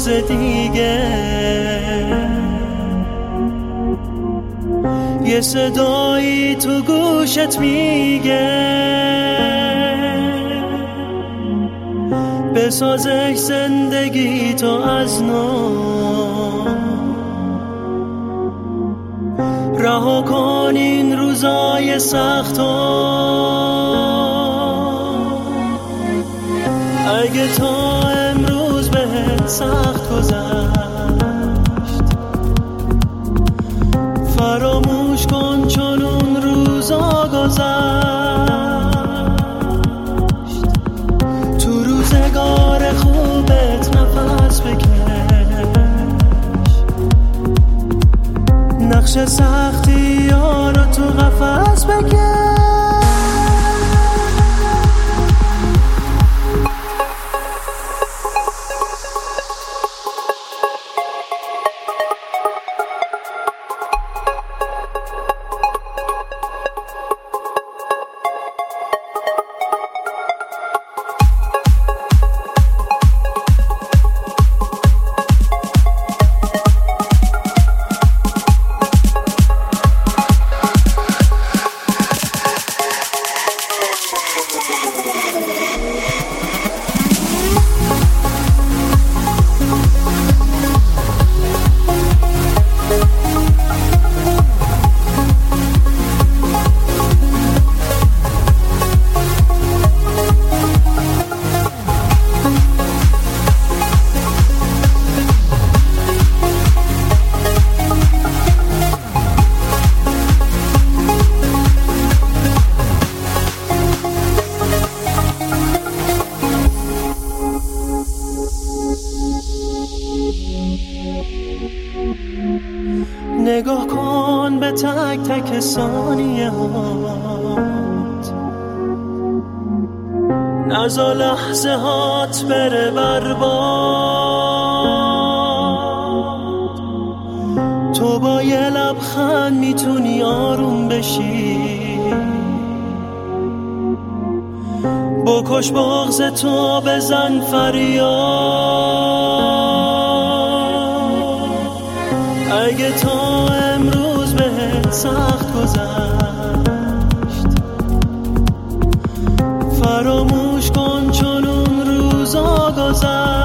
روز دیگه یه صدایی تو گوشت میگه بسازش زندگی تو از نو، رها کن این روزای سختو. اگه تا امروز بهت سخت گذشت فراموش کن چون اون روزا گذشت. تو روزگار خوبت نفس بکش، نقش سختی ها رو تو قفس بکش. نگاه کن به تک تک ثانیه هات، نزا لحظه هات بره برباد. تو با یه لبخند میتونی آروم بشی، بکش بغض تو بزن فریاد. اگه تا امروز بهت سخت گذشت فراموش کن چون اون روزا گذشت.